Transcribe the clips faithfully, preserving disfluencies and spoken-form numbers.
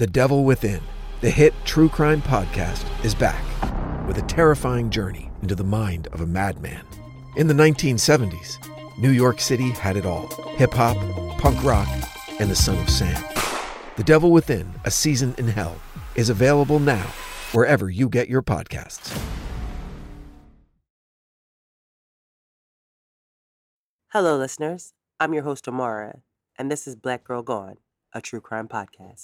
The Devil Within, the hit true crime podcast, is back with a terrifying journey into the mind of a madman. In the nineteen seventies, New York City had it all: hip-hop, punk rock, and the Son of Sam. The Devil Within, A Season in Hell, is available now wherever you get your podcasts. Hello, listeners. I'm your host, Amara, and this is Black Girl Gone, a true crime podcast.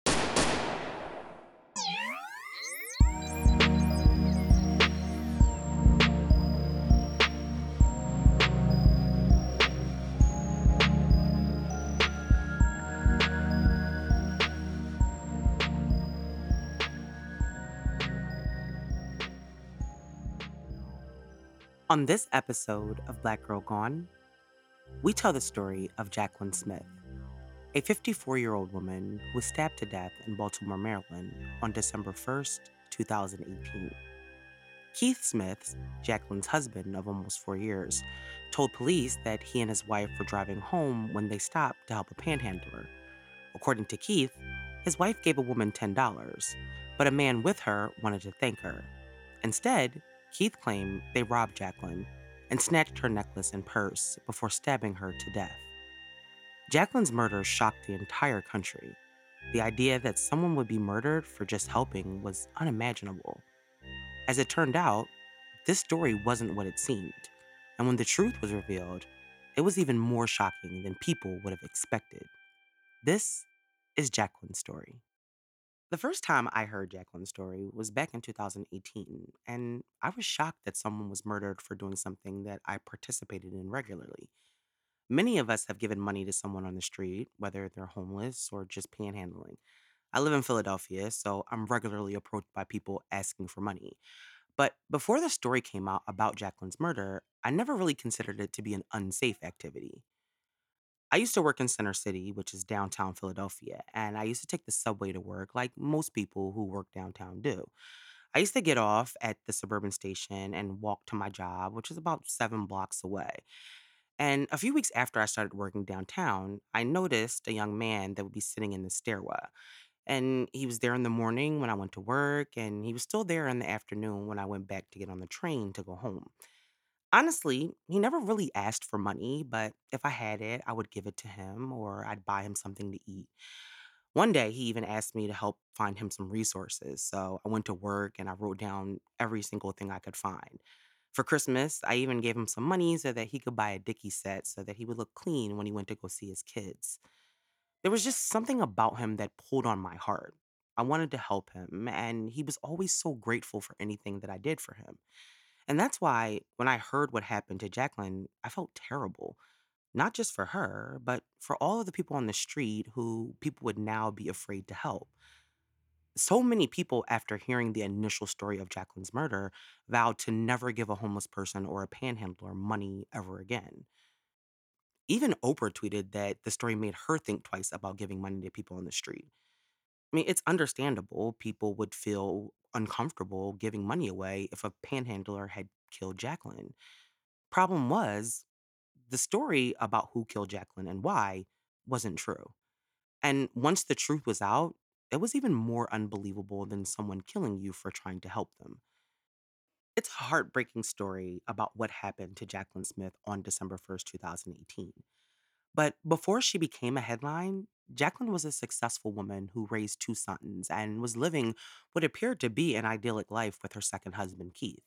On this episode of Black Girl Gone, we tell the story of Jacqueline Smith, a fifty-four-year-old woman who was stabbed to death in Baltimore, Maryland on December first, two thousand eighteen. Keith Smith, Jacqueline's husband of almost four years, told police that he and his wife were driving home when they stopped to help a panhandler. According to Keith, his wife gave a woman ten dollars, but a man with her wanted to thank her. Instead, Keith claimed they robbed Jacqueline and snatched her necklace and purse before stabbing her to death. Jacqueline's murder shocked the entire country. The idea that someone would be murdered for just helping was unimaginable. As it turned out, this story wasn't what it seemed, and when the truth was revealed, it was even more shocking than people would have expected. This is Jacqueline's story. The first time I heard Jacqueline's story was back in two thousand eighteen, and I was shocked that someone was murdered for doing something that I participated in regularly. Many of us have given money to someone on the street, whether they're homeless or just panhandling. I live in Philadelphia, so I'm regularly approached by people asking for money. But before the story came out about Jacqueline's murder, I never really considered it to be an unsafe activity. I used to work in Center City, which is downtown Philadelphia, and I used to take the subway to work like most people who work downtown do. I used to get off at the suburban station and walk to my job, which is about seven blocks away. And a few weeks after I started working downtown, I noticed a young man that would be sitting in the stairwell. And he was there in the morning when I went to work, and he was still there in the afternoon when I went back to get on the train to go home. Honestly, he never really asked for money, but if I had it, I would give it to him or I'd buy him something to eat. One day, he even asked me to help find him some resources. So I went to work and I wrote down every single thing I could find. For Christmas, I even gave him some money so that he could buy a Dickie set so that he would look clean when he went to go see his kids. There was just something about him that pulled on my heart. I wanted to help him, and he was always so grateful for anything that I did for him. And that's why when I heard what happened to Jacqueline, I felt terrible. Not just for her, but for all of the people on the street who people would now be afraid to help. So many people, after hearing the initial story of Jacqueline's murder, vowed to never give a homeless person or a panhandler money ever again. Even Oprah tweeted that the story made her think twice about giving money to people on the street. I mean, it's understandable people would feel uncomfortable giving money away if a panhandler had killed Jacqueline. Problem was, the story about who killed Jacqueline and why wasn't true. And once the truth was out, it was even more unbelievable than someone killing you for trying to help them. It's a heartbreaking story about what happened to Jacqueline Smith on December first, two thousand eighteen. But before she became a headline, Jacqueline was a successful woman who raised two sons and was living what appeared to be an idyllic life with her second husband, Keith.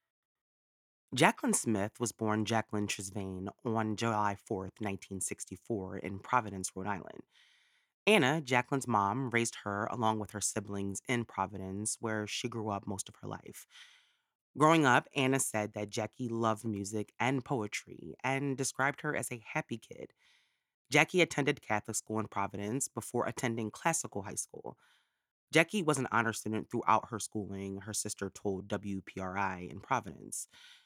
Jacqueline Smith was born Jacqueline Trisvain on July fourth, nineteen sixty-four, in Providence, Rhode Island. Anna, Jacqueline's mom, raised her along with her siblings in Providence, where she grew up most of her life. Growing up, Anna said that Jackie loved music and poetry and described her as a happy kid. Jackie attended Catholic school in Providence before attending classical high school. Jackie was an honor student throughout her schooling, her sister told W P R I in Providence.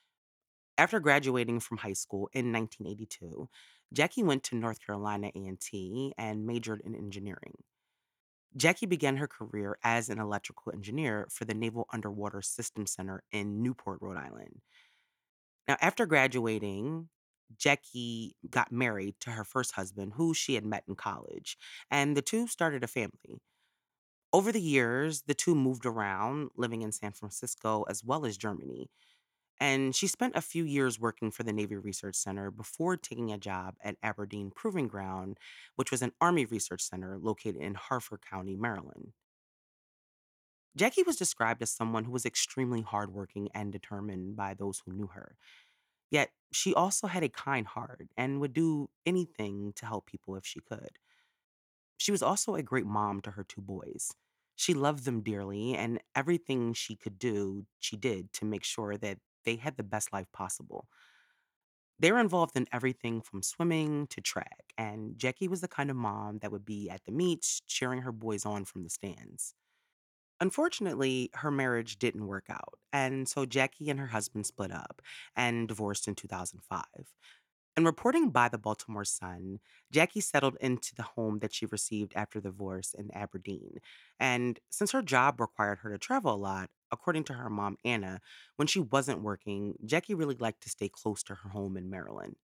After graduating from high school in nineteen eighty-two, Jackie went to North Carolina A and T and T and majored in engineering. Jackie began her career as an electrical engineer for the Naval Underwater Systems Center in Newport, Rhode Island. Now, after graduating, Jackie got married to her first husband, who she had met in college, and the two started a family. Over the years, the two moved around, living in San Francisco as well as Germany. And she spent a few years working for the Navy Research Center before taking a job at Aberdeen Proving Ground, which was an Army research center located in Harford County, Maryland. Jackie was described as someone who was extremely hardworking and determined by those who knew her. Yet, she also had a kind heart and would do anything to help people if she could. She was also a great mom to her two boys. She loved them dearly, and everything she could do, she did to make sure that they had the best life possible. They were involved in everything from swimming to track, and Jackie was the kind of mom that would be at the meets cheering her boys on from the stands. Unfortunately, her marriage didn't work out, and so Jackie and her husband split up and divorced in two thousand five. And reporting by the Baltimore Sun, Jackie settled into the home that she received after the divorce in Aberdeen. And since her job required her to travel a lot, according to her mom, Anna, when she wasn't working, Jackie really liked to stay close to her home in Maryland.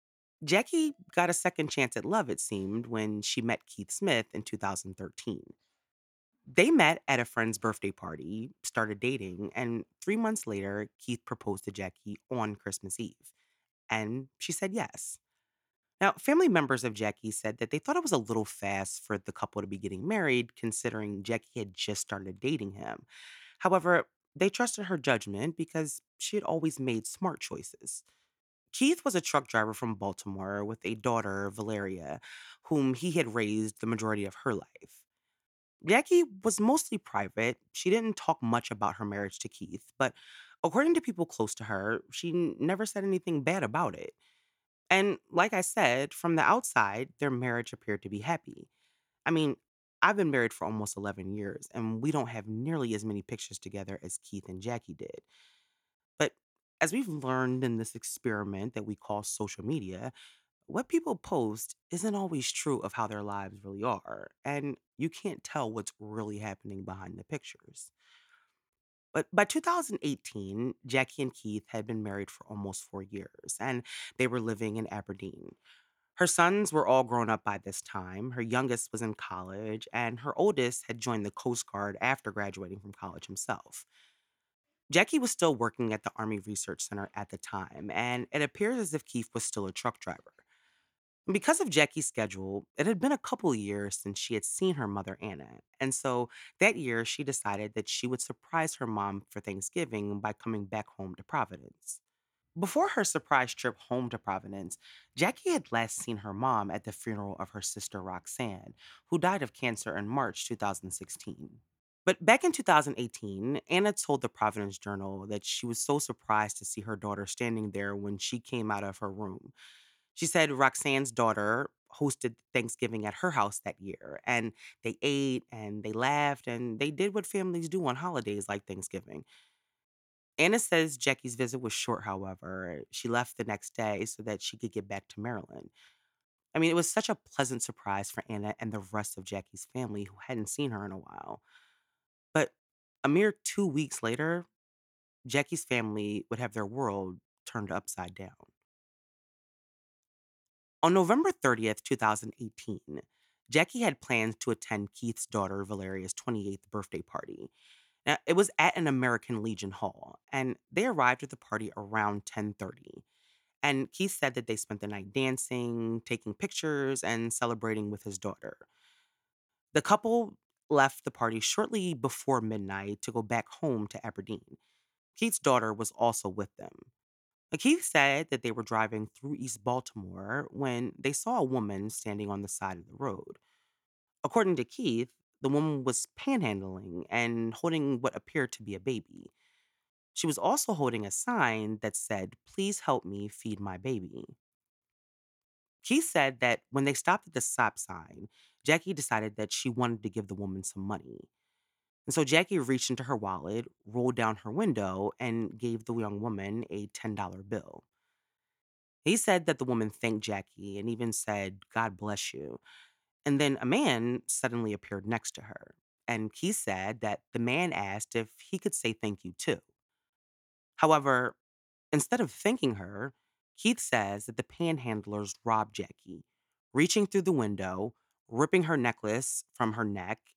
Jackie got a second chance at love, it seemed, when she met Keith Smith in two thousand thirteen. They met at a friend's birthday party, started dating, and three months later, Keith proposed to Jackie on Christmas Eve. And she said yes. Now, family members of Jackie said that they thought it was a little fast for the couple to be getting married, considering Jackie had just started dating him. However, they trusted her judgment because she had always made smart choices. Keith was a truck driver from Baltimore with a daughter, Valeria, whom he had raised the majority of her life. Jackie was mostly private. She didn't talk much about her marriage to Keith, but according to people close to her, she n- never said anything bad about it. And like I said, from the outside, their marriage appeared to be happy. I mean, I've been married for almost eleven years, and we don't have nearly as many pictures together as Keith and Jackie did. But as we've learned in this experiment that we call social media, what people post isn't always true of how their lives really are, and you can't tell what's really happening behind the pictures. But by two thousand eighteen, Jackie and Keith had been married for almost four years, and they were living in Aberdeen. Her sons were all grown up by this time. Her youngest was in college, and her oldest had joined the Coast Guard after graduating from college himself. Jackie was still working at the Army Research Center at the time, and it appears as if Keith was still a truck driver. Because of Jackie's schedule, it had been a couple years since she had seen her mother, Anna. And so that year, she decided that she would surprise her mom for Thanksgiving by coming back home to Providence. Before her surprise trip home to Providence, Jackie had last seen her mom at the funeral of her sister Roxanne, who died of cancer in March two thousand sixteen. But back in two thousand eighteen, Anna told the Providence Journal that she was so surprised to see her daughter standing there when she came out of her room. She said Roxanne's daughter hosted Thanksgiving at her house that year, and they ate and they laughed and they did what families do on holidays like Thanksgiving. Anna says Jackie's visit was short, however. She left the next day so that she could get back to Maryland. I mean, it was such a pleasant surprise for Anna and the rest of Jackie's family who hadn't seen her in a while. But a mere two weeks later, Jackie's family would have their world turned upside down. On November thirtieth, twenty eighteen, Jackie had plans to attend Keith's daughter Valeria's twenty-eighth birthday party. Now, it was at an American Legion Hall, and they arrived at the party around ten thirty. And Keith said that they spent the night dancing, taking pictures, and celebrating with his daughter. The couple left the party shortly before midnight to go back home to Aberdeen. Keith's daughter was also with them. Now, Keith said that they were driving through East Baltimore when they saw a woman standing on the side of the road. According to Keith, the woman was panhandling and holding what appeared to be a baby. She was also holding a sign that said, "Please help me feed my baby." Keith said that when they stopped at the stop sign, Jackie decided that she wanted to give the woman some money. And so Jackie reached into her wallet, rolled down her window, and gave the young woman a ten dollar bill. He said that the woman thanked Jackie and even said, "God bless you." And then a man suddenly appeared next to her. And Keith said that the man asked if he could say thank you too. However, instead of thanking her, Keith says that the panhandlers robbed Jackie, reaching through the window, ripping her necklace from her neck,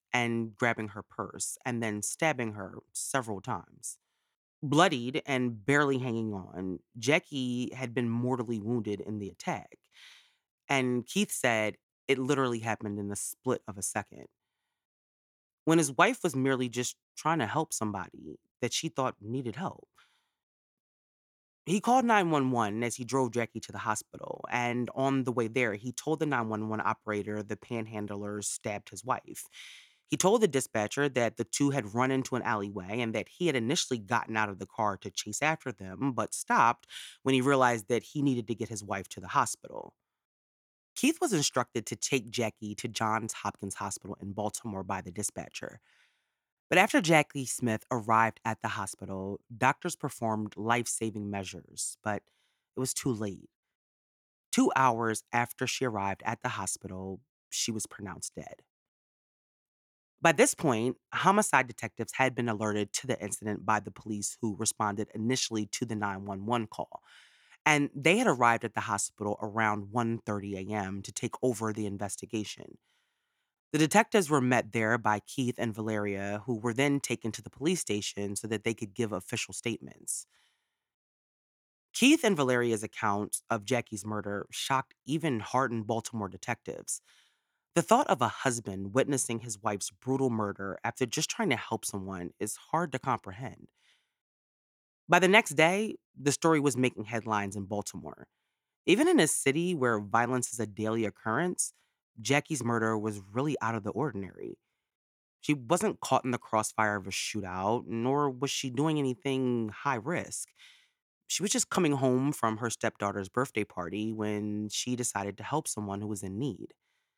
and grabbing her purse and then stabbing her several times. Bloodied and barely hanging on, Jackie had been mortally wounded in the attack. And Keith said it literally happened in the split of a second. When his wife was merely just trying to help somebody that she thought needed help. He called nine one one as he drove Jackie to the hospital, and on the way there, he told the nine one one operator the panhandlers stabbed his wife. He told the dispatcher that the two had run into an alleyway and that he had initially gotten out of the car to chase after them, but stopped when he realized that he needed to get his wife to the hospital. Keith was instructed to take Jackie to Johns Hopkins Hospital in Baltimore by the dispatcher. But after Jackie Smith arrived at the hospital, doctors performed life saving measures, but it was too late. Two hours after she arrived at the hospital, she was pronounced dead. By this point, homicide detectives had been alerted to the incident by the police who responded initially to the nine one one call. And they had arrived at the hospital around one thirty a.m. to take over the investigation. The detectives were met there by Keith and Valeria, who were then taken to the police station so that they could give official statements. Keith and Valeria's accounts of Jackie's murder shocked even hardened Baltimore detectives. The thought of a husband witnessing his wife's brutal murder after just trying to help someone is hard to comprehend. By the next day, the story was making headlines in Baltimore. Even in a city where violence is a daily occurrence, Jackie's murder was really out of the ordinary. She wasn't caught in the crossfire of a shootout, nor was she doing anything high risk. She was just coming home from her stepdaughter's birthday party when she decided to help someone who was in need.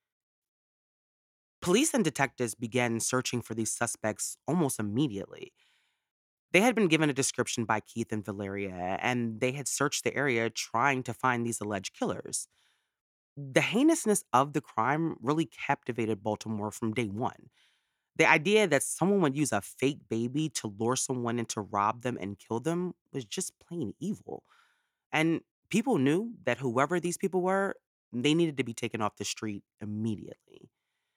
Police and detectives began searching for these suspects almost immediately. They had been given a description by Keith and Valeria, and they had searched the area trying to find these alleged killers. The heinousness of the crime really captivated Baltimore from day one. The idea that someone would use a fake baby to lure someone in to rob them and kill them was just plain evil. And people knew that whoever these people were, they needed to be taken off the street immediately.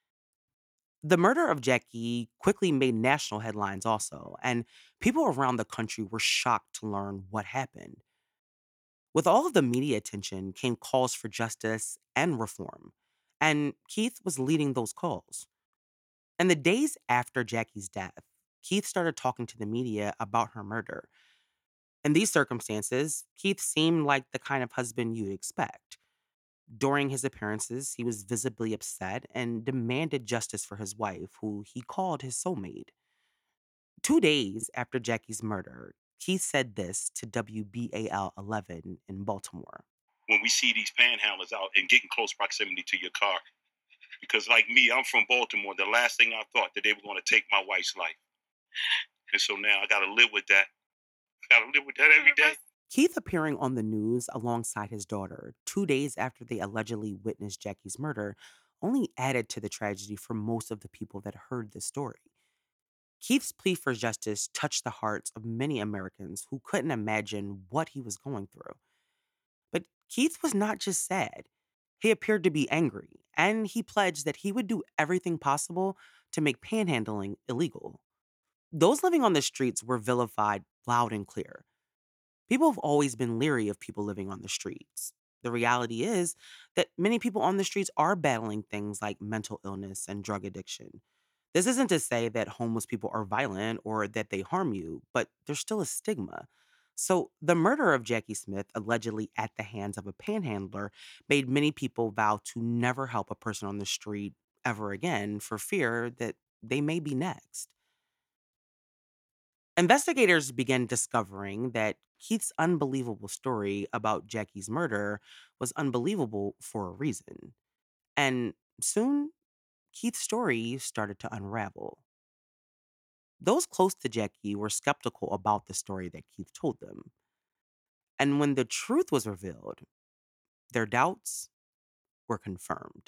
The murder of Jackie quickly made national headlines also, and people around the country were shocked to learn what happened. With all of the media attention came calls for justice and reform, and Keith was leading those calls. In the days after Jackie's death, Keith started talking to the media about her murder. In these circumstances, Keith seemed like the kind of husband you'd expect. During his appearances, he was visibly upset and demanded justice for his wife, who he called his soulmate. Two days after Jackie's murder, Keith said this to W B A L eleven in Baltimore. When we see these panhandlers out and get in close proximity to your car, because like me, I'm from Baltimore, the last thing I thought that they were going to take my wife's life. And so now I got to live with that. I got to live with that every day. Keith appearing on the news alongside his daughter two days after they allegedly witnessed Jackie's murder only added to the tragedy for most of the people that heard the story. Keith's plea for justice touched the hearts of many Americans who couldn't imagine what he was going through. But Keith was not just sad. He appeared to be angry, and he pledged that he would do everything possible to make panhandling illegal. Those living on the streets were vilified loud and clear. People have always been leery of people living on the streets. The reality is that many people on the streets are battling things like mental illness and drug addiction. This isn't to say that homeless people are violent or that they harm you, but there's still a stigma. So, the murder of Jackie Smith, allegedly at the hands of a panhandler, made many people vow to never help a person on the street ever again for fear that they may be next. Investigators began discovering that Keith's unbelievable story about Jackie's murder was unbelievable for a reason. And soon, Keith's story started to unravel. Those close to Jackie were skeptical about the story that Keith told them. And when the truth was revealed, their doubts were confirmed.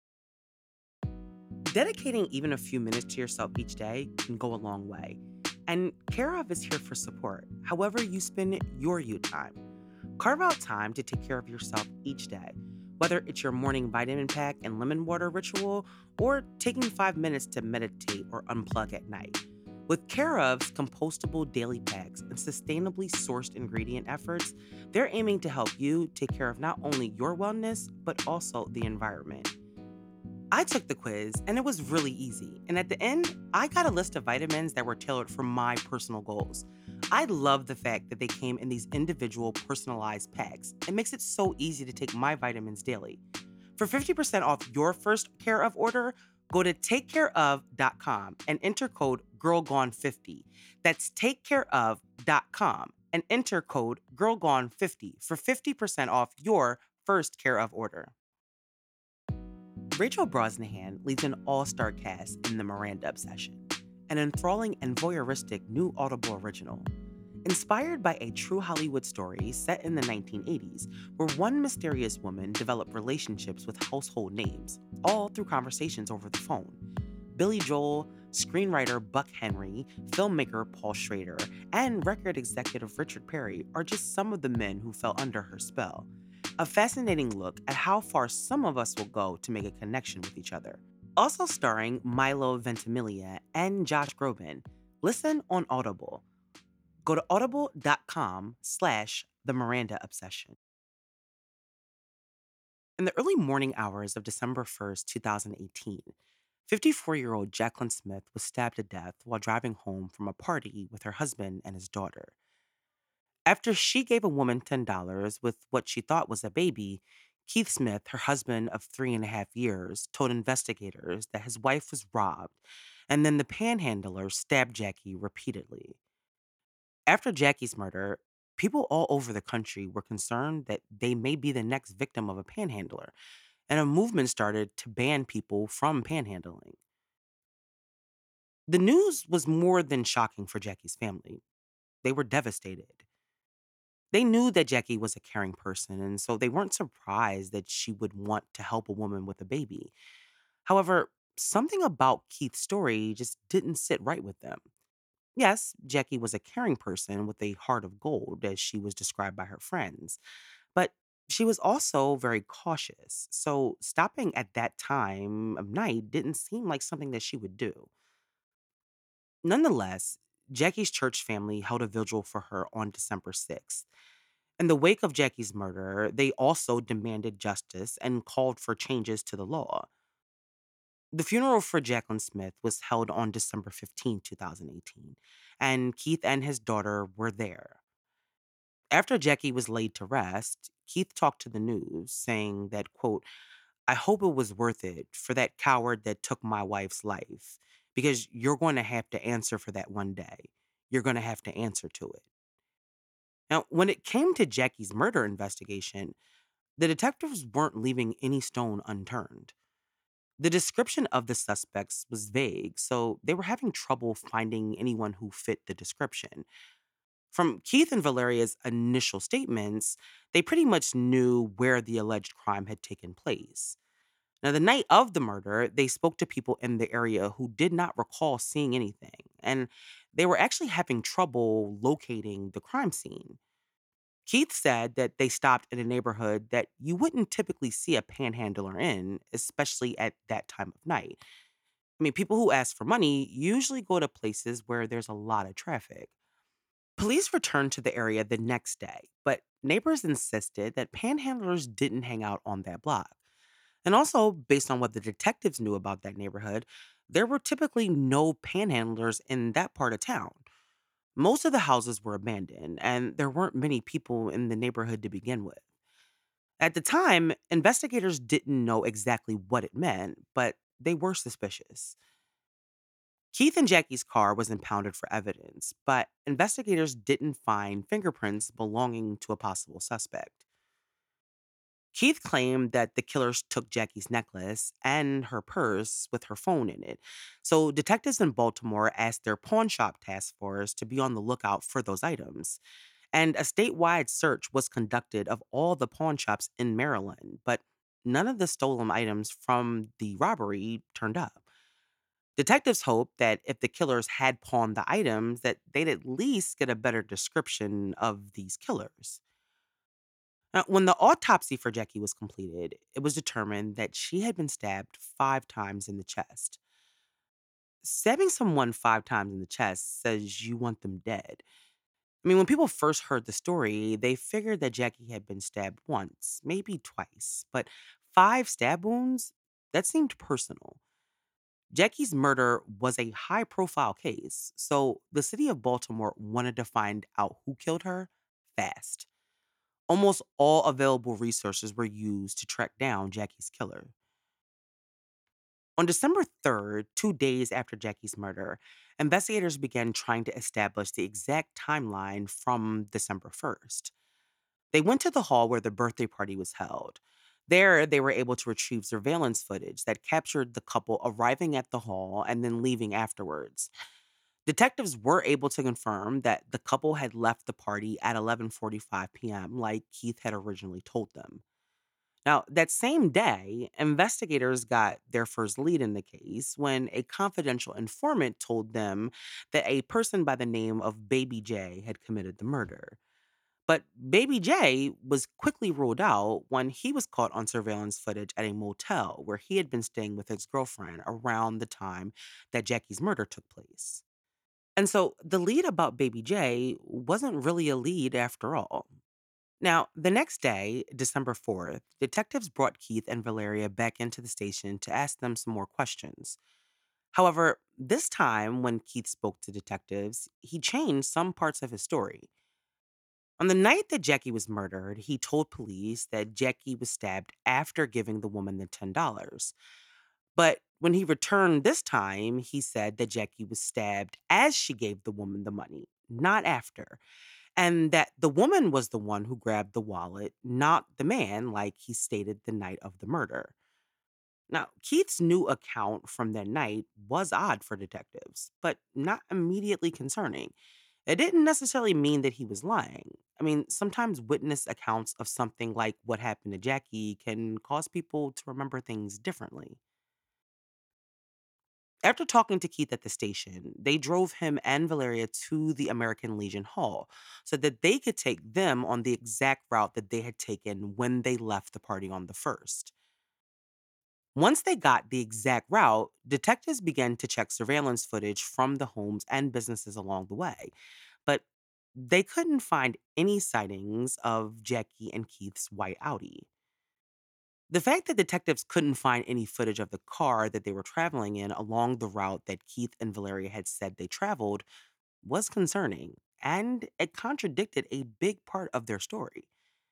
Dedicating even a few minutes to yourself each day can go a long way. And Care of is here for support, however you spend your you time. Carve out time to take care of yourself each day. Whether it's your morning vitamin pack and lemon water ritual, or taking five minutes to meditate or unplug at night. With Care of's compostable daily packs and sustainably sourced ingredient efforts, they're aiming to help you take care of not only your wellness, but also the environment. I took the quiz and it was really easy. And at the end, I got a list of vitamins that were tailored for my personal goals. I love the fact that they came in these individual personalized packs. It makes it so easy to take my vitamins daily. For fifty percent off your first Care of order, go to take care of dot com and enter code girl gone fifty. That's take care of dot com and enter code girl gone fifty for fifty percent off your first Care of order. Rachel Brosnahan leads an all-star cast in The Miranda Obsession, an enthralling and voyeuristic new Audible original. Inspired by a true Hollywood story set in the nineteen eighties, where one mysterious woman developed relationships with household names, all through conversations over the phone. Billy Joel, screenwriter Buck Henry, filmmaker Paul Schrader, and record executive Richard Perry are just some of the men who fell under her spell. A fascinating look at how far some of us will go to make a connection with each other. Also starring Milo Ventimiglia and Josh Groban. Listen on Audible. Go to audible.com slash the Miranda Obsession. In the early morning hours of December first, twenty eighteen, fifty-four-year-old Jacqueline Smith was stabbed to death while driving home from a party with her husband and his daughter. After she gave a woman ten dollars with what she thought was a baby, Keith Smith, her husband of three and a half years, told investigators that his wife was robbed, and then the panhandler stabbed Jackie repeatedly. After Jackie's murder, people all over the country were concerned that they may be the next victim of a panhandler, and a movement started to ban people from panhandling. The news was more than shocking for Jackie's family. They were devastated. They knew that Jackie was a caring person, and so they weren't surprised that she would want to help a woman with a baby. However, something about Keith's story just didn't sit right with them. Yes, Jackie was a caring person with a heart of gold, as she was described by her friends, but she was also very cautious, so stopping at that time of night didn't seem like something that she would do. Nonetheless, Jackie's church family held a vigil for her on December sixth. In the wake of Jackie's murder, they also demanded justice and called for changes to the law. The funeral for Jacqueline Smith was held on December fifteenth, twenty eighteen, and Keith and his daughter were there. After Jackie was laid to rest, Keith talked to the news, saying that, quote, "I hope it was worth it for that coward that took my wife's life, because you're going to have to answer for that one day. You're going to have to answer to it." Now, when it came to Jackie's murder investigation, the detectives weren't leaving any stone unturned. The description of the suspects was vague, so they were having trouble finding anyone who fit the description. From Keith and Valeria's initial statements, they pretty much knew where the alleged crime had taken place. Now, the night of the murder, they spoke to people in the area who did not recall seeing anything, and they were actually having trouble locating the crime scene. Keith said that they stopped in a neighborhood that you wouldn't typically see a panhandler in, especially at that time of night. I mean, people who ask for money usually go to places where there's a lot of traffic. Police returned to the area the next day, but neighbors insisted that panhandlers didn't hang out on that block. And also, based on what the detectives knew about that neighborhood, there were typically no panhandlers in that part of town. Most of the houses were abandoned, and there weren't many people in the neighborhood to begin with. At the time, investigators didn't know exactly what it meant, but they were suspicious. Keith and Jackie's car was impounded for evidence, but investigators didn't find fingerprints belonging to a possible suspect. Keith claimed that the killers took Jackie's necklace and her purse with her phone in it, so detectives in Baltimore asked their pawn shop task force to be on the lookout for those items. And a statewide search was conducted of all the pawn shops in Maryland, but none of the stolen items from the robbery turned up. Detectives hoped that if the killers had pawned the items, that they'd at least get a better description of these killers. Now, when the autopsy for Jackie was completed, it was determined that she had been stabbed five times in the chest. Stabbing someone five times in the chest says you want them dead. I mean, when people first heard the story, they figured that Jackie had been stabbed once, maybe twice, but five stab wounds? That seemed personal. Jackie's murder was a high profile case, so the city of Baltimore wanted to find out who killed her fast. Almost all available resources were used to track down Jackie's killer. On December third, two days after Jackie's murder, investigators began trying to establish the exact timeline from December first. They went to the hall where the birthday party was held. There, they were able to retrieve surveillance footage that captured the couple arriving at the hall and then leaving afterwards. Detectives were able to confirm that the couple had left the party at eleven forty-five p.m., like Keith had originally told them. Now, that same day, investigators got their first lead in the case when a confidential informant told them that a person by the name of Baby J had committed the murder. But Baby J was quickly ruled out when he was caught on surveillance footage at a motel where he had been staying with his girlfriend around the time that Jackie's murder took place. And so the lead about Baby J wasn't really a lead after all. Now, the next day, December fourth, detectives brought Keith and Valeria back into the station to ask them some more questions. However, this time, when Keith spoke to detectives, he changed some parts of his story. On the night that Jackie was murdered, he told police that Jackie was stabbed after giving the woman the ten dollars. But when he returned this time, he said that Jackie was stabbed as she gave the woman the money, not after, and that the woman was the one who grabbed the wallet, not the man, like he stated the night of the murder. Now, Keith's new account from that night was odd for detectives, but not immediately concerning. It didn't necessarily mean that he was lying. I mean, sometimes witness accounts of something like what happened to Jackie can cause people to remember things differently. After talking to Keith at the station, they drove him and Valeria to the American Legion Hall so that they could take them on the exact route that they had taken when they left the party on the first. Once they got the exact route, detectives began to check surveillance footage from the homes and businesses along the way, but they couldn't find any sightings of Jackie and Keith's white Audi. The fact that detectives couldn't find any footage of the car that they were traveling in along the route that Keith and Valeria had said they traveled was concerning, and it contradicted a big part of their story.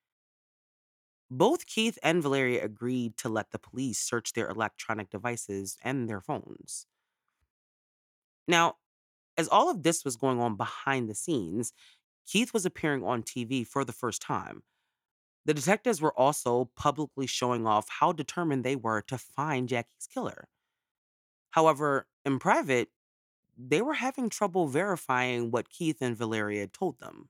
Both Keith and Valeria agreed to let the police search their electronic devices and their phones. Now, as all of this was going on behind the scenes, Keith was appearing on T V for the first time. The detectives were also publicly showing off how determined they were to find Jackie's killer. However, in private, they were having trouble verifying what Keith and Valeria told them.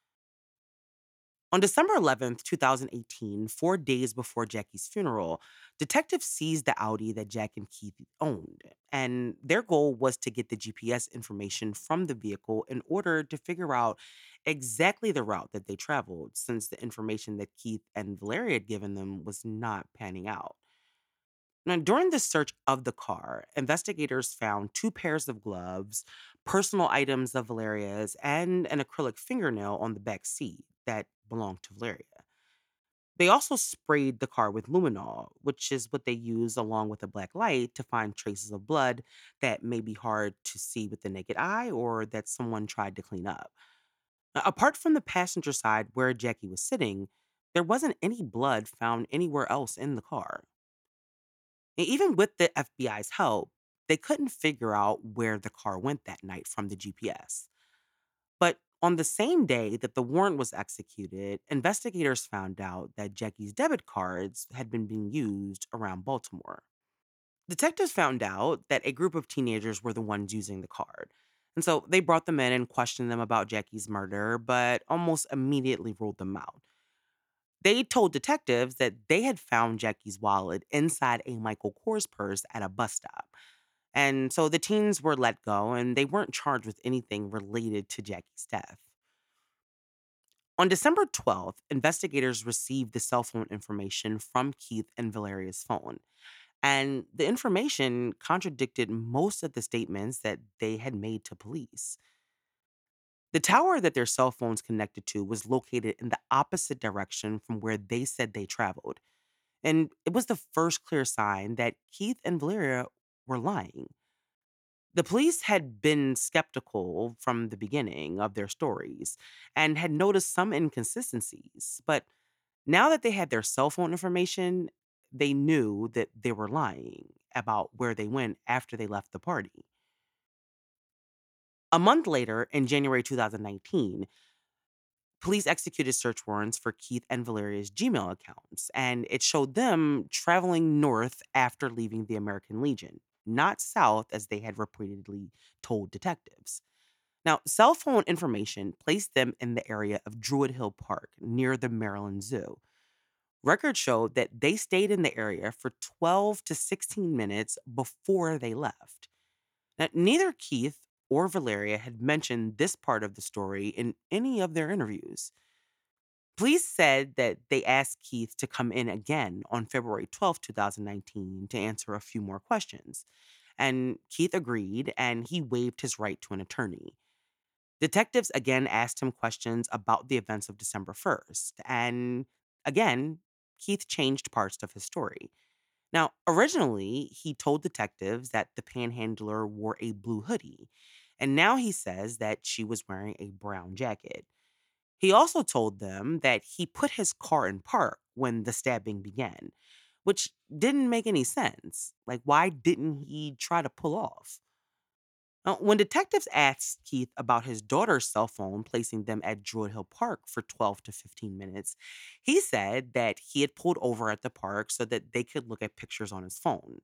On December eleventh, twenty eighteen, four days before Jackie's funeral, detectives seized the Audi that Jack and Keith owned, and their goal was to get the G P S information from the vehicle in order to figure out exactly the route that they traveled, since the information that Keith and Valeria had given them was not panning out. Now, during the search of the car, investigators found two pairs of gloves, personal items of Valeria's, and an acrylic fingernail on the back seat that belonged to Valeria. They also sprayed the car with luminol, which is what they use along with a black light to find traces of blood that may be hard to see with the naked eye or that someone tried to clean up. Now, apart from the passenger side where Jackie was sitting, there wasn't any blood found anywhere else in the car. And even with the F B I's help, they couldn't figure out where the car went that night from the G P S. But on the same day that the warrant was executed, investigators found out that Jackie's debit cards had been being used around Baltimore. Detectives found out that a group of teenagers were the ones using the card. And so they brought them in and questioned them about Jackie's murder, but almost immediately ruled them out. They told detectives that they had found Jackie's wallet inside a Michael Kors purse at a bus stop. And so the teens were let go and they weren't charged with anything related to Jackie's death. On December twelfth, investigators received the cell phone information from Keith and Valeria's phone. And the information contradicted most of the statements that they had made to police. The tower that their cell phones connected to was located in the opposite direction from where they said they traveled. And it was the first clear sign that Keith and Valeria were lying. The police had been skeptical from the beginning of their stories and had noticed some inconsistencies, but now that they had their cell phone information, they knew that they were lying about where they went after they left the party. A month later, in January twenty nineteen, police executed search warrants for Keith and Valeria's Gmail accounts, and it showed them traveling north after leaving the American Legion, not south as they had repeatedly told detectives. Now, cell phone information placed them in the area of Druid Hill Park near the Maryland Zoo. Records showed that they stayed in the area for twelve to sixteen minutes before they left. Now, neither Keith or Valeria had mentioned this part of the story in any of their interviews. Police said that they asked Keith to come in again on February twelfth, twenty nineteen to answer a few more questions. And Keith agreed and he waived his right to an attorney. Detectives again asked him questions about the events of December first. And again, Keith changed parts of his story. Now, originally, he told detectives that the panhandler wore a blue hoodie, and now he says that she was wearing a brown jacket. He also told them that he put his car in park when the stabbing began, which didn't make any sense. Like, why didn't he try to pull off? Now, when detectives asked Keith about his daughter's cell phone placing them at Druid Hill Park for twelve to fifteen minutes, he said that he had pulled over at the park so that they could look at pictures on his phone.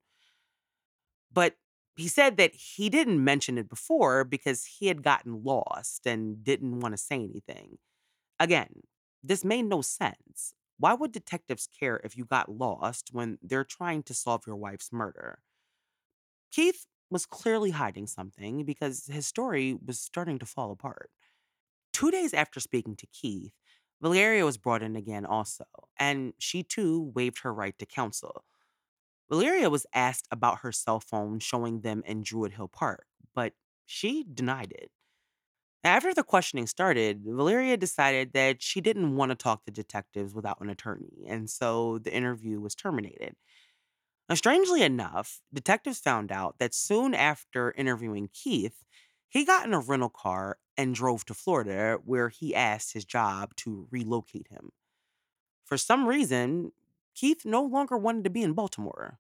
But he said that he didn't mention it before because he had gotten lost and didn't want to say anything. Again, this made no sense. Why would detectives care if you got lost when they're trying to solve your wife's murder? Keith was clearly hiding something because his story was starting to fall apart. Two days after speaking to Keith, Valeria was brought in again also, and she too waived her right to counsel. Valeria was asked about her cell phone showing them in Druid Hill Park, but she denied it. After the questioning started, Valeria decided that she didn't want to talk to detectives without an attorney, and so the interview was terminated. Now, strangely enough, detectives found out that soon after interviewing Keith, he got in a rental car and drove to Florida, where he asked his job to relocate him. For some reason, Keith no longer wanted to be in Baltimore.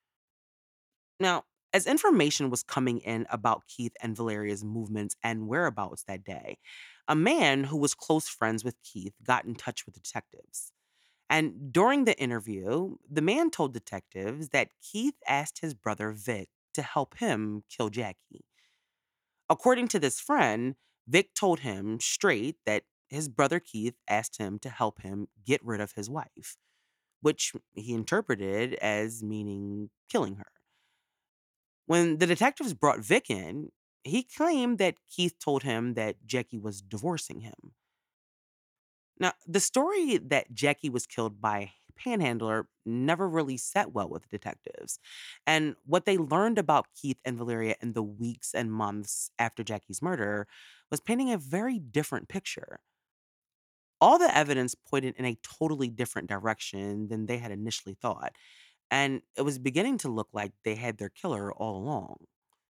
Now, as information was coming in about Keith and Valeria's movements and whereabouts that day, a man who was close friends with Keith got in touch with detectives. And during the interview, the man told detectives that Keith asked his brother Vic to help him kill Jackie. According to this friend, Vic told him straight that his brother Keith asked him to help him get rid of his wife, which he interpreted as meaning killing her. When the detectives brought Vic in, he claimed that Keith told him that Jackie was divorcing him. Now, the story that Jackie was killed by a panhandler never really sat well with detectives. And what they learned about Keith and Valeria in the weeks and months after Jackie's murder was painting a very different picture. All the evidence pointed in a totally different direction than they had initially thought, and it was beginning to look like they had their killer all along.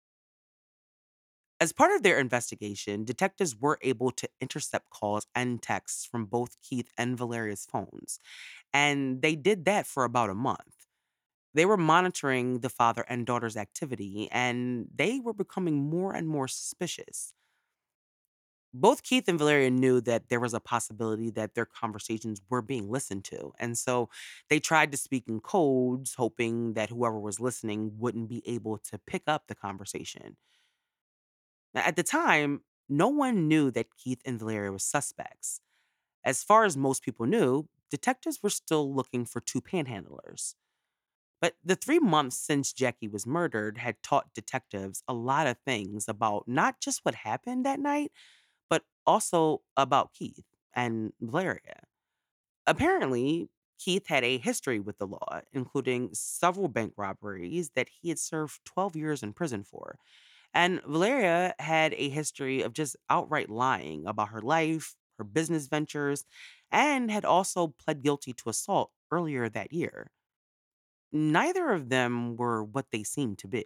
As part of their investigation, detectives were able to intercept calls and texts from both Keith and Valeria's phones, and they did that for about a month. They were monitoring the father and daughter's activity, and they were becoming more and more suspicious. Both Keith and Valeria knew that there was a possibility that their conversations were being listened to, and so they tried to speak in codes, hoping that whoever was listening wouldn't be able to pick up the conversation. Now, at the time, no one knew that Keith and Valeria were suspects. As far as most people knew, detectives were still looking for two panhandlers. But the three months since Jackie was murdered had taught detectives a lot of things about not just what happened that night, but also about Keith. and Valeria. Apparently, Keith had a history with the law, including several bank robberies that he had served twelve years in prison for. And Valeria had a history of just outright lying about her life, her business ventures, and had also pled guilty to assault earlier that year. Neither of them were what they seemed to be.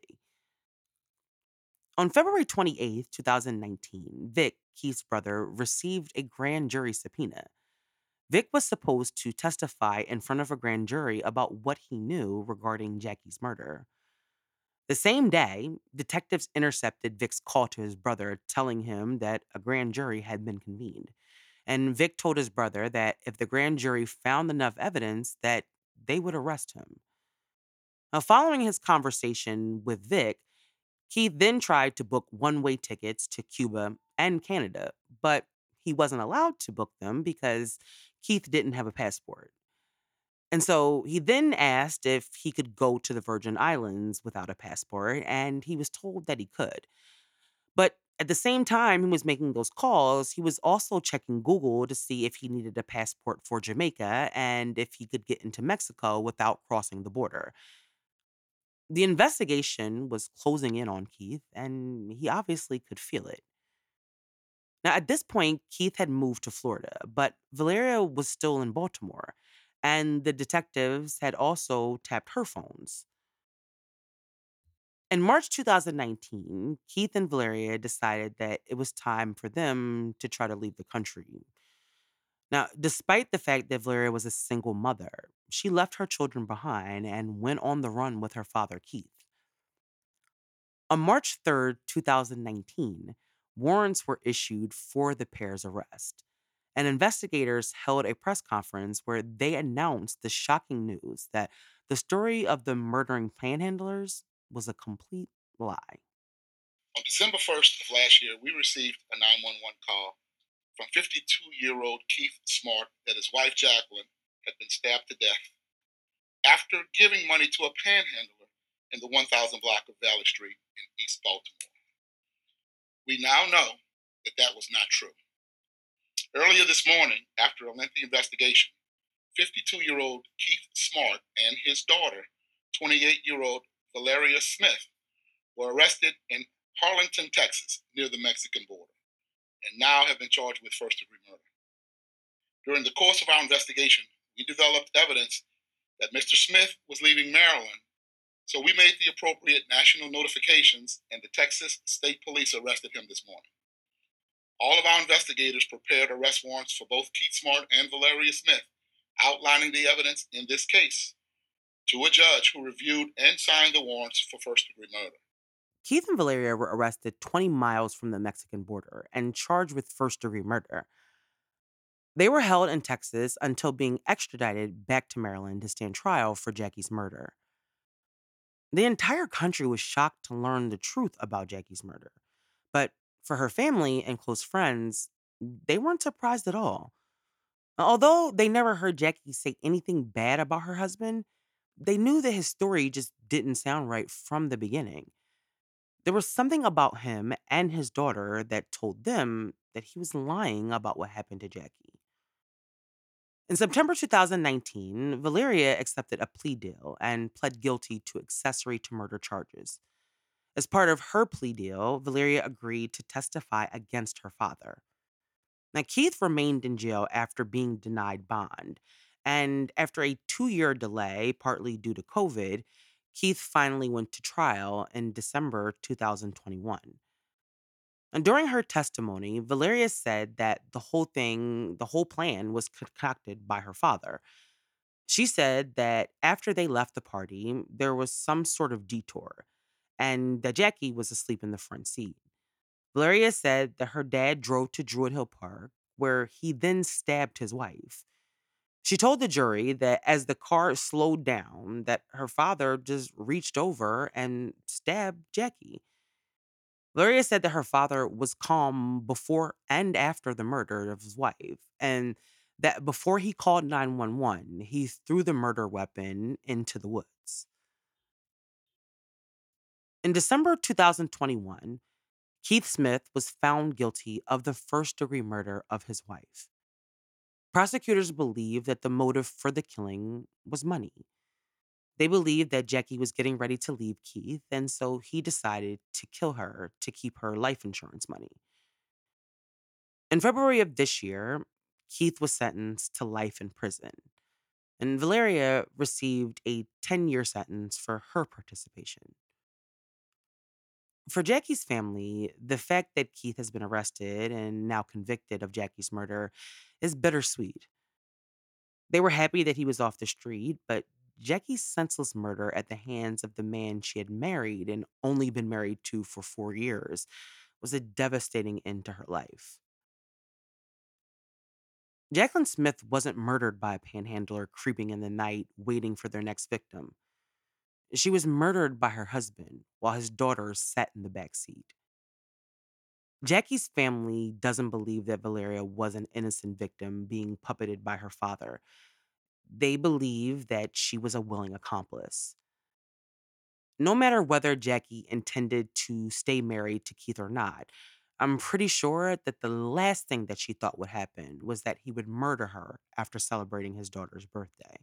On February twenty-eighth, twenty nineteen, Vic, Keith's brother, received a grand jury subpoena. Vic was supposed to testify in front of a grand jury about what he knew regarding Jackie's murder. The same day, detectives intercepted Vic's call to his brother, telling him that a grand jury had been convened. And Vic told his brother that if the grand jury found enough evidence, that they would arrest him. Now, following his conversation with Vic, Keith then tried to book one-way tickets to Cuba and Canada, but he wasn't allowed to book them because Keith didn't have a passport. And so he then asked if he could go to the Virgin Islands without a passport, and he was told that he could. But at the same time he was making those calls, he was also checking Google to see if he needed a passport for Jamaica and if he could get into Mexico without crossing the border. The investigation was closing in on Keith, and he obviously could feel it. Now, at this point, Keith had moved to Florida, but Valeria was still in Baltimore, and the detectives had also tapped her phones. In March twenty nineteen, Keith and Valeria decided that it was time for them to try to leave the country. Now, despite the fact that Valeria was a single mother, she left her children behind and went on the run with her father, Keith. On March third, twenty nineteen, warrants were issued for the pair's arrest, and investigators held a press conference where they announced the shocking news that the story of the murdering panhandlers was a complete lie. On December first of last year, we received a nine one one call from fifty-two-year-old Keith Smart that his wife Jacqueline had been stabbed to death after giving money to a panhandler in the one thousand block of Valley Street in East Baltimore. We now know that that was not true. Earlier this morning, after a lengthy investigation, fifty-two-year-old Keith Smart and his daughter, twenty-eight-year-old Valeria Smith, were arrested in Harlingen, Texas, near the Mexican border, and now have been charged with first-degree murder. During the course of our investigation, we developed evidence that Mister Smith was leaving Maryland, so we made the appropriate national notifications, and the Texas State Police arrested him this morning. All of our investigators prepared arrest warrants for both Keith Smart and Valeria Smith, outlining the evidence in this case, to a judge who reviewed and signed the warrants for first-degree murder. Keith and Valeria were arrested twenty miles from the Mexican border and charged with first-degree murder. They were held in Texas until being extradited back to Maryland to stand trial for Jackie's murder. The entire country was shocked to learn the truth about Jackie's murder. But for her family and close friends, they weren't surprised at all. Although they never heard Jackie say anything bad about her husband, they knew that his story just didn't sound right from the beginning. There was something about him and his daughter that told them that he was lying about what happened to Jackie. In September twenty nineteen, Valeria accepted a plea deal and pled guilty to accessory to murder charges. As part of her plea deal, Valeria agreed to testify against her father. Now, Keith remained in jail after being denied bond, and after a two-year delay, partly due to COVID, Keith finally went to trial in December twenty twenty-one. And during her testimony, Valeria said that the whole thing, the whole plan was concocted by her father. She said that after they left the party, there was some sort of detour, and that Jackie was asleep in the front seat. Valeria said that her dad drove to Druid Hill Park, where he then stabbed his wife. She told the jury that as the car slowed down, that her father just reached over and stabbed Jackie. Valeria said that her father was calm before and after the murder of his wife, and that before he called nine one one, he threw the murder weapon into the woods. In December twenty twenty-one, Keith Smith was found guilty of the first-degree murder of his wife. Prosecutors believe that the motive for the killing was money. They believed that Jackie was getting ready to leave Keith, and so he decided to kill her to keep her life insurance money. In February of this year, Keith was sentenced to life in prison, and Valeria received a ten-year sentence for her participation. For Jackie's family, the fact that Keith has been arrested and now convicted of Jackie's murder is bittersweet. They were happy that he was off the street, but Jackie's senseless murder at the hands of the man she had married and only been married to for four years was a devastating end to her life. Jacqueline Smith wasn't murdered by a panhandler creeping in the night, waiting for their next victim. She was murdered by her husband while his daughter sat in the back seat. Jackie's family doesn't believe that Valeria was an innocent victim being puppeted by her father. They believe that she was a willing accomplice. No matter whether Jackie intended to stay married to Keith or not, I'm pretty sure that the last thing that she thought would happen was that he would murder her after celebrating his daughter's birthday.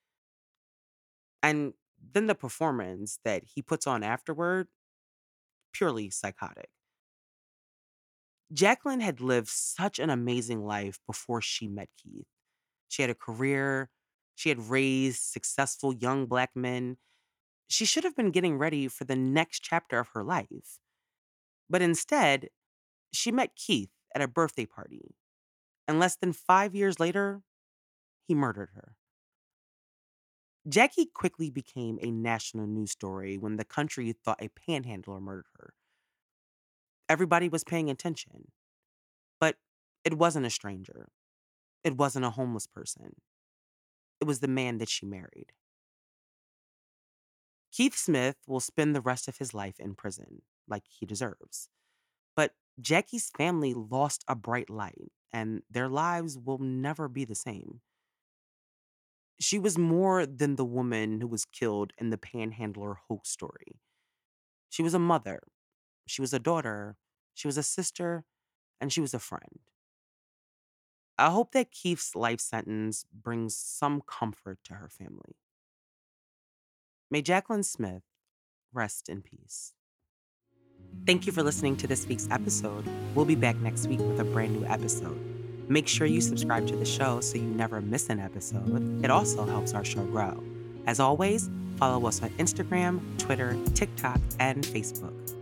And then the performance that he puts on afterward, purely psychotic. Jacqueline had lived such an amazing life before she met Keith. She had a career, she had raised successful young black men. She should have been getting ready for the next chapter of her life. But instead, she met Keith at a birthday party. And less than five years later, he murdered her. Jackie quickly became a national news story when the country thought a panhandler murdered her. Everybody was paying attention. But it wasn't a stranger. It wasn't a homeless person. It was the man that she married. Keith Smith will spend the rest of his life in prison, like he deserves. But Jackie's family lost a bright light, and their lives will never be the same. She was more than the woman who was killed in the panhandler hoax story. She was a mother, she was a daughter, she was a sister, and she was a friend. I hope that Keith's life sentence brings some comfort to her family. May Jacqueline Smith rest in peace. Thank you for listening to this week's episode. We'll be back next week with a brand new episode. Make sure you subscribe to the show so you never miss an episode. It also helps our show grow. As always, follow us on Instagram, Twitter, TikTok, and Facebook.